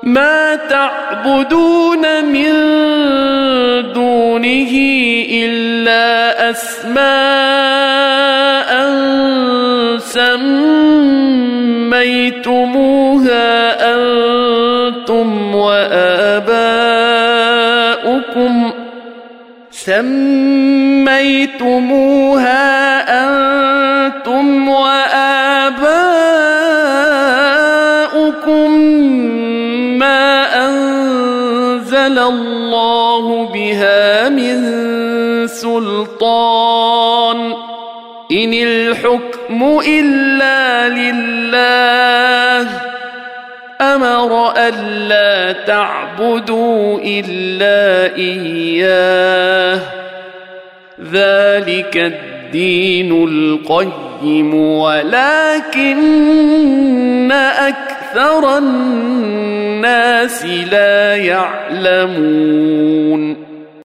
ما تعبدون من دونه إلا أسماء سميتموها أنتم وآباؤكم ما أنزل الله بها من سلطان إن الحكم إلا لله أمر ألا تعبدوا إلا إياه ذلك الدين القيم ولكن أكثر الناس لا يعلمون